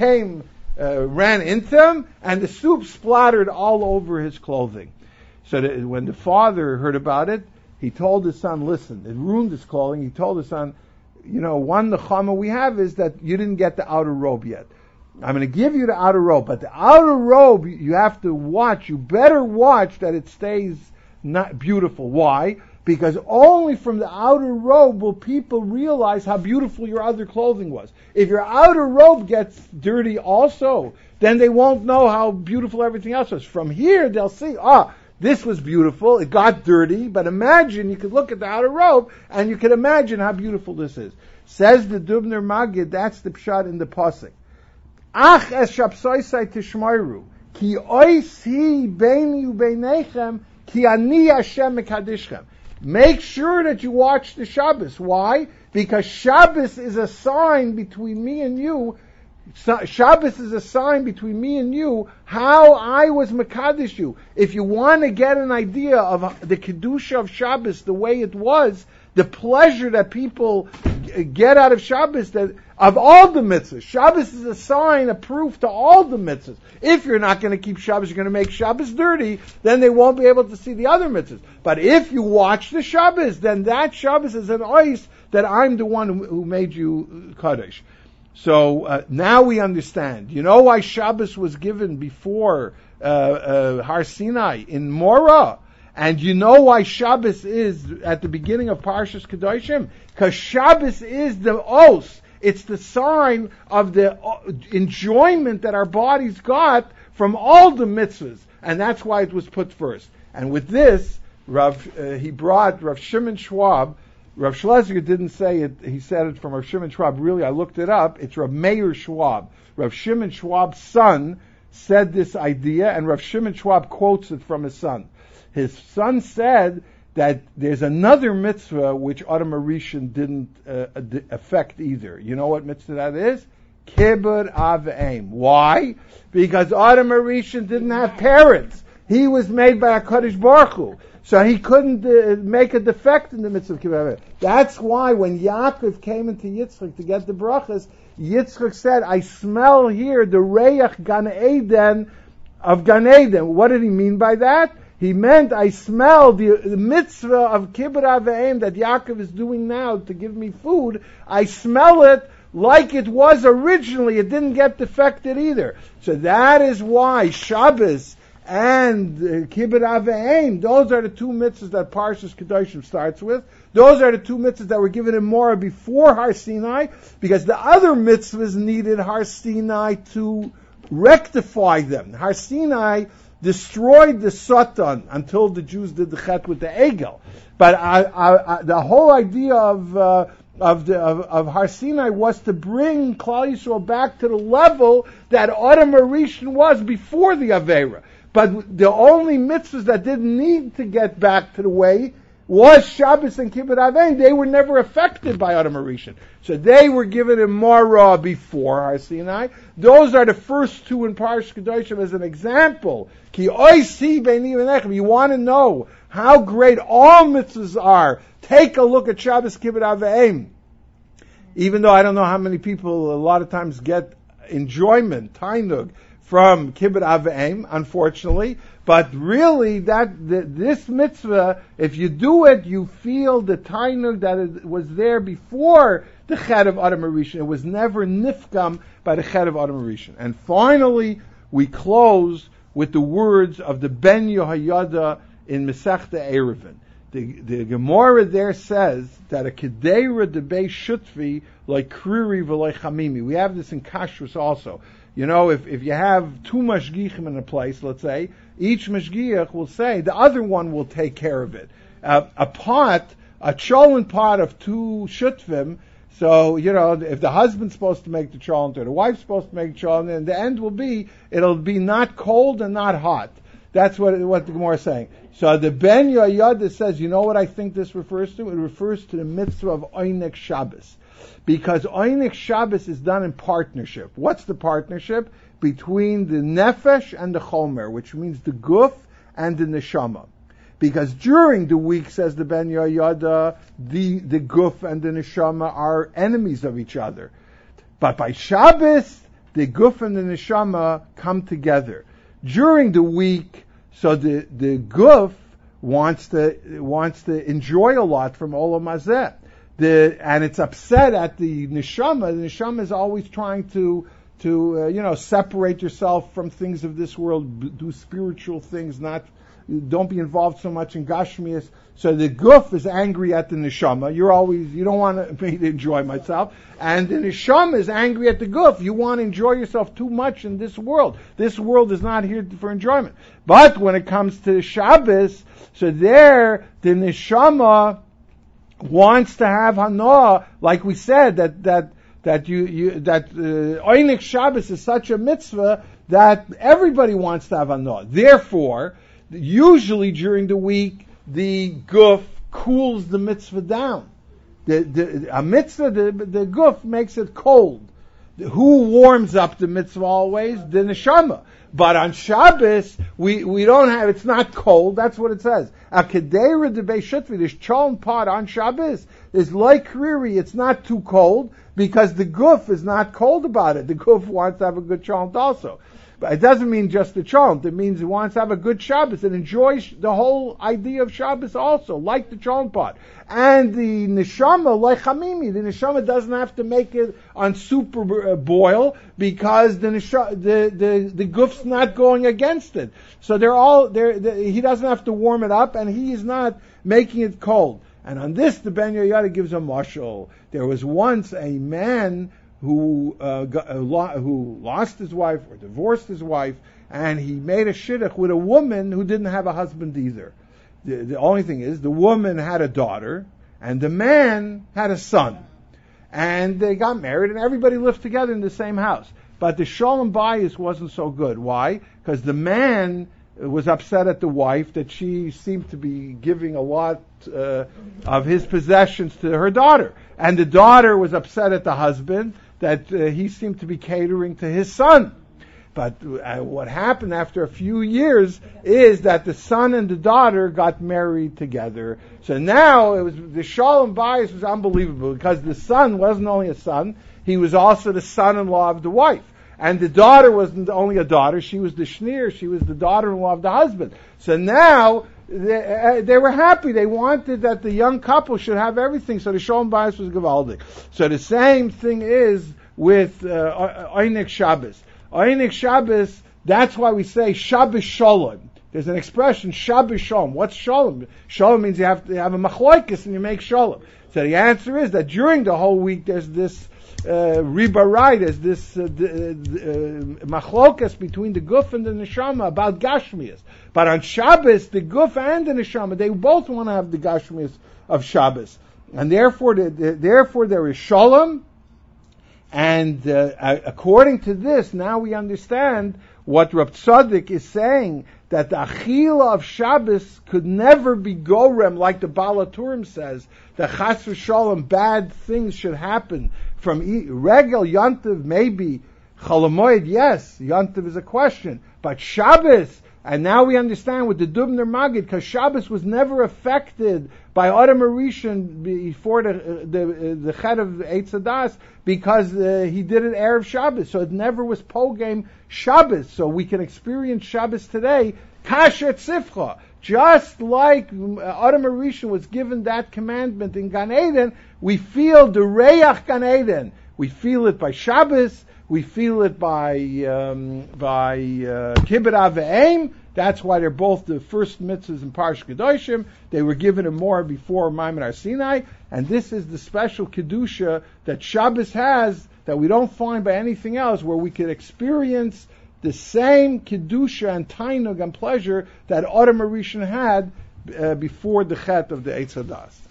Speaker 1: ran into him, and the soup splattered all over his clothing. So when the father heard about it, he told his son, listen, it ruined his clothing. He told his son, one nechama we have is that you didn't get the outer robe yet. I'm going to give you the outer robe, but the outer robe, you have to watch. You better watch that it stays not beautiful. Why? Because only from the outer robe will people realize how beautiful your other clothing was. If your outer robe gets dirty also, then they won't know how beautiful everything else was. From here, they'll see, this was beautiful, it got dirty, but imagine, you could look at the outer robe, and you can imagine how beautiful this is. Says the Dubner Maggid, that's the pshat in the pasuk. Ach es shapsoisai tishmoiru, ki ois hi beini ubeinechem, ki ani Hashem mekadishchem. Make sure that you watch the Shabbos. Why? Because Shabbos is a sign between me and you. Shabbos is a sign between me and you, how I was Mekadesh you. If you want to get an idea of the Kedusha of Shabbos, the way it was, the pleasure that people get out of Shabbos, of all the mitzvahs. Shabbos is a sign, a proof to all the mitzvahs. If you're not going to keep Shabbos, you're going to make Shabbos dirty, then they won't be able to see the other mitzvahs. But if you watch the Shabbos, then that Shabbos is an ois that I'm the one who made you Kadosh. So now we understand. You know why Shabbos was given before Har Sinai in Morah? And you know why Shabbos is at the beginning of Parshas Kedoshim? Because Shabbos is the os. It's the sign of the enjoyment that our bodies got from all the mitzvahs. And that's why it was put first. And with this, he brought Rav Shimon Schwab. Rav Schlesinger didn't say it, he said it from Rav Shimon Schwab. Really, I looked it up. It's Rav Meir Schwab. Rav Shimon Schwab's son said this idea, and Rav Shimon Schwab quotes it from his son. His son said that there's another mitzvah which Adam Rishon didn't affect either. You know what mitzvah that is? Kibbud Av V'Eim. Why? Because Adam Rishon didn't have parents. He was made by HaKadosh Baruch Hu. So he couldn't make a defect in the mitzvah of Kibbud Av V'Eim. That's why when Yaakov came into Yitzchak to get the brachas, Yitzchak said, I smell here the Reach Gan Eden of Gan Eden. What did he mean by that? He meant, I smell the mitzvah of Kibbud Av V'Eim that Yaakov is doing now to give me food. I smell it like it was originally. It didn't get defected either. So that is why Shabbos and Kibbud Av V'Eim, those are the two mitzvahs that Parshas Kedoshim starts with. Those are the two mitzvahs that were given in Morah before Har Sinai, because the other mitzvahs needed Har Sinai to rectify them. Har Sinai destroyed the Satan until the Jews did the Chet with the Egel. But the whole idea of Har Sinai was to bring Klal Yisrael back to the level that Adam Rishon was before the Aveira. But the only mitzvahs that didn't need to get back to the way was Shabbos and Kibbutz Avein. They were never affected by Adam HaRishon. So they were given a Marah before Har Sinai. Those are the first two in Parsh Kedoshim as an example. Ki oisi beini v'nechem. You want to know how great all mitzvahs are. Take a look at Shabbos Kibbutz Avein. Even though I don't know how many people a lot of times get enjoyment, tainug, from Kibbutz Avein, unfortunately, but really this mitzvah, if you do it, you feel the tainug that it was there before the chet of Adam HaRishon. It was never nifkam by the chet of Adam HaRishon. And finally, we close with the words of the Ben Yehoyada in Masechta Eruvin. The Gemara there says that a Kedeira debei shutfi like kriri v'loi chamimi. We have this in Kashrus also. You know, if you have two mashgichim in a place, let's say, each mashgiach will say the other one will take care of it. A cholent pot of two shutvim. So, you know, if the husband's supposed to make the cholent or the wife's supposed to make the cholent, and the end will be, it'll be not cold and not hot. That's what the Gemara is saying. So the Ben Yehoyada says, you know what I think this refers to? It refers to the mitzvah of Oinek Shabbos. Because Oinek Shabbos is done in partnership. What's the partnership? Between the Nefesh and the Chomer, which means the Guf and the Neshama. Because during the week, says the Ben Yehoyada, the Guf and the Neshama are enemies of each other. But by Shabbos, the Guf and the Neshama come together. During the week, so the Guf wants to enjoy a lot from Olam Hazeh. And it's upset at the Neshama. The Neshama is always trying to separate yourself from things of this world, do spiritual things, don't be involved so much in Gashmias. So the Guf is angry at the Neshama. You don't want me to enjoy myself. And the Neshama is angry at the Guf. You want to enjoy yourself too much in this world. This world is not here for enjoyment. But when it comes to Shabbos, so there, the Neshama wants to have Hanoah, like we said, that Oinek Shabbos is such a mitzvah that everybody wants to have Hanoah. Therefore, usually during the week, the Guf cools the mitzvah down. A mitzvah, the Guf makes it cold. Who warms up the mitzvah always? The Neshama. But on Shabbos, we don't have, it's not cold, that's what it says. A Kedeira debei shutvi, this cholent pot on Shabbos, is like kriri, it's not too cold, because the Guf is not cold about it. The Guf wants to have a good cholent also. But it doesn't mean just the cholent. It means it wants to have a good Shabbos and enjoy the whole idea of Shabbos also, like the cholent pot. And the neshama, like chamimi, the neshama doesn't have to make it on super boil because the guf's not going against it. So they're all there. He doesn't have to warm it up, and he is not making it cold. And on this, the Ben Yehoyada gives a mashal. There was once a man who lost his wife or divorced his wife, and he made a shidduch with a woman who didn't have a husband either. The only thing is, the woman had a daughter, and the man had a son. And they got married, and everybody lived together in the same house. But the shalom bayis wasn't so good. Why? Because the man was upset at the wife that she seemed to be giving a lot of his possessions to her daughter. And the daughter was upset at the husband that he seemed to be catering to his son. But what happened after a few years is that the son and the daughter got married together. So now it was the shalom bayis was unbelievable because the son wasn't only a son, he was also the son-in-law of the wife. And the daughter wasn't only a daughter, she was the shnir, she was the daughter-in-law of the husband. So now they were happy. They wanted that the young couple should have everything. So the shalom bayis was gewaldig. So the same thing is with Oinek Shabbos. Oinek Shabbos, that's why we say Shabbos Shalom. There's an expression, Shabbos Shalom. What's Shalom? Shalom means you have to have a machlokes and you make Shalom. So the answer is that during the whole week there's this ribarai, there's this machlokes between the guf and the neshama about gashmias. But on Shabbos, the guf and the neshama, they both want to have the gashmias of Shabbos. And therefore there is Shalom. And according to this, now we understand what Rab Tzaddik is saying, that the achila of Shabbos could never be gorem, like the Baal HaTurim says, that chas v'sholem, bad things should happen from regel Yontiv, maybe Cholamoid, yes, Yontiv is a question, but Shabbos, and now we understand with the Dubner Magid, because Shabbos was never affected by Adam Rishon before the Chet of Eitz Hadas, because he did it Erev Shabbos, so it never was Pogam Shabbos, so we can experience Shabbos today, Kasher Tzifcha. Just like Adam Rishon was given that commandment in Gan Eden, we feel the Reach Gan Eden. We feel it by Shabbos, we feel it by Kibbut Av V'Eim. That's why they're both the first mitzvahs in Parsha Kedoshim. They were given a more before Maimon Har Sinai, and this is the special kedusha that Shabbos has that we don't find by anything else, where we could experience the same kedusha and tainug and pleasure that Adam Rishon had before the Chet of the Eitz Hadas.